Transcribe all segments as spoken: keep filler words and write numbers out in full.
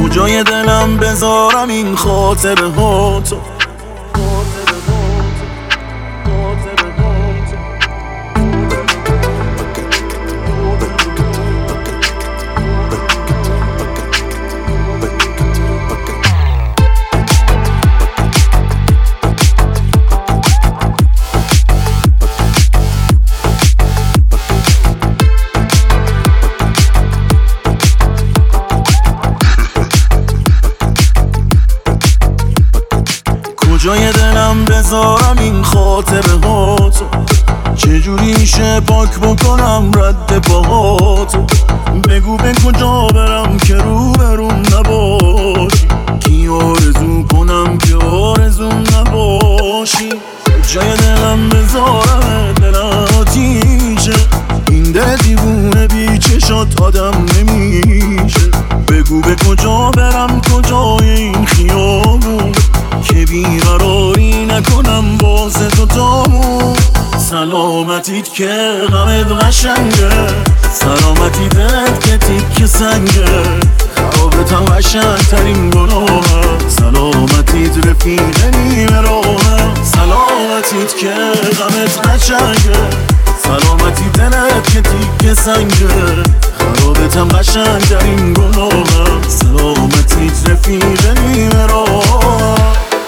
کجای دلم بذارم این خاطره ها تو؟ کجای دلم بذارم این خاطره ها تو؟ چجوری میشه پاک بکنم رد پاهاتو؟ بگو به کجا برم که رو بروم نباشی؟ کی آرزو کنم که آرزوم نباشی؟ کجای دلم بذارم دل آتیشه؟ این دل دیوونه بی چشات آدم نمیشه. بگو به کجا برم کجای این خیابون که بیقراری نکنم واسه تو تامون. سلامتیت که غمت قشنگه، سلامتی دلت که تیک سنگه، خرابتم قشنگ ترین گناه، سلامتیت رفیق نیمه راه. سلامتیت که غمت قشنگه، سلامتی دلت که تیک سنگه، خرابتم قشنگ ترین گناه، سلامتیت رفیق نیمه راه.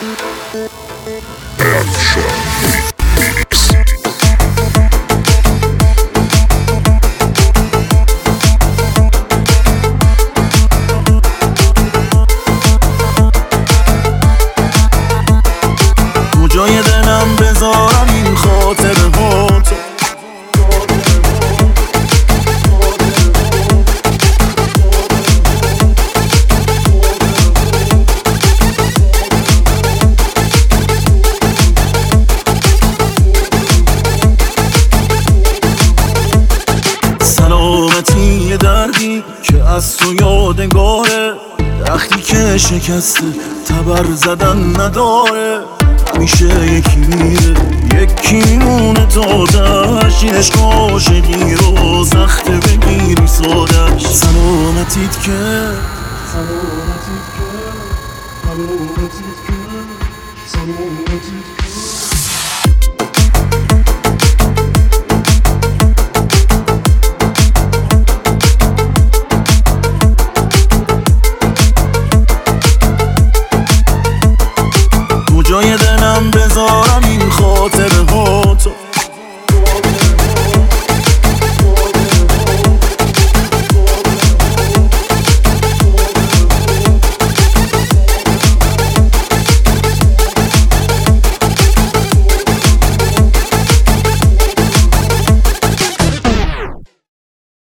کجای دلم بذارم این خاطره ها تو؟ سلامتی یه دردی که از تو یادگاره، درختی که شکسته تبر زدن نداره. میشه یکی میره یکی مونه تا دشت، این عشق عاشقی رو سخته بگیری سادش. سلامتیت که سلامتیت که سلامتیت که سلامتیت که